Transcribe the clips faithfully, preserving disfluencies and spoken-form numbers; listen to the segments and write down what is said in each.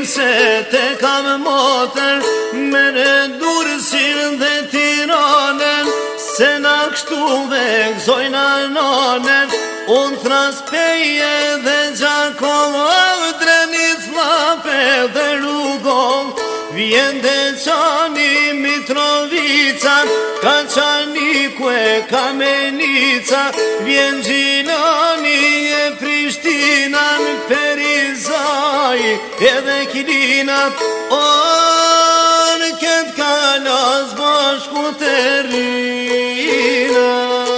se te kam motër, mere dursin dhe Tiranën, se na kështu vegzojna nanen. Unë traspeje dhe Gjakova, Drenic, Llape dhe Rugov, vjen Deçani, Mitrovica, Kaçaniku, Kamenica, vjen Gjilani e Prishtina, Perizaj edhe Kilina. O, në këtë kalas bashku të rina.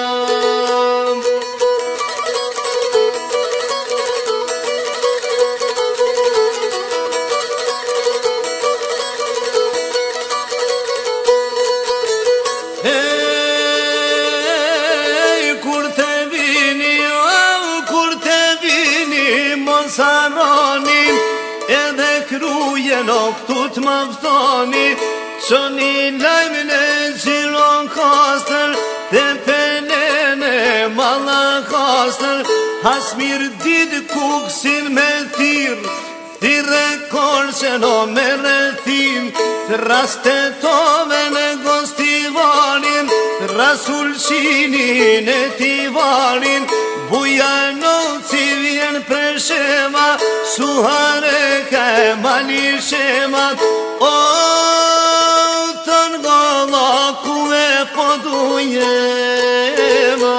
Edhe krujen o këtu të maftoni, qoni lajmën e Gjilon Kastër, dhe pelene malla kastër. Hasmir dit kuksin me thirë, thirë e korqen o me rethim, thraste tove në gostivarin, thrasulqinin e tivarin. Bujanoci vjen Presheva, Suhare ka e Malisheva. O, të ngolla ku e po dujema.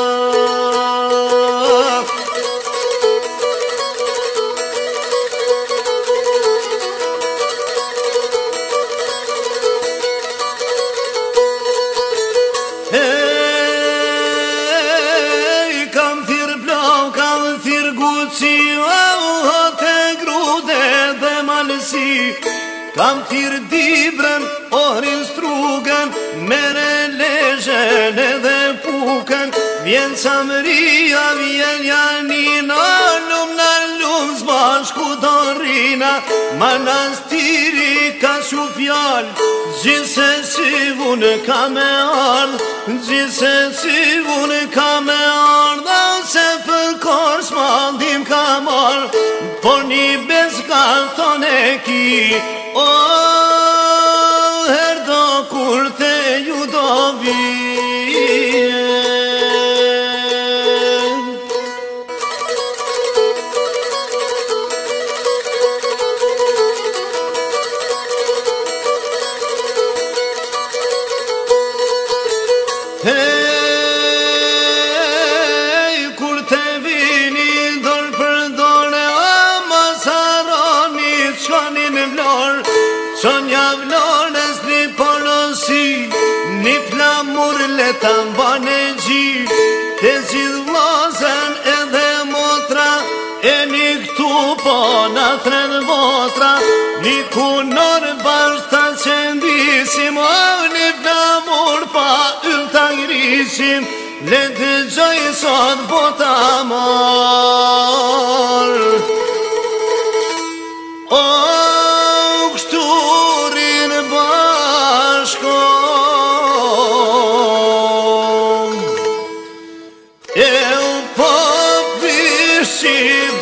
Kam thirë Dibrën, Ohrin, Strugen, mere Lezhen edhe Puken. Vjen Camëria, vjen Janina, lum në lum zbashku Dorina. Manastiri ka shu fjall, gjithse si unë ka me ardh, gjithse si unë ka me ardh, se për korsh mandim ka marr, por një bezgar ton e ki. O, herdo kur te ju do vijen. Hej, kur te vini dor për dore, o mos harroni çoni në Vlorë. Qonja Vlorës një porosi, një flamur leta mbane gjy, te gjithë vllazën edhe motra, e një këtu po na thret votra. Një kunor bashkë ta qendisim, o një flamur pa yll ta ngrisim, le dëgjoj sot bota marë. O, kështurin bashko, e u po vishim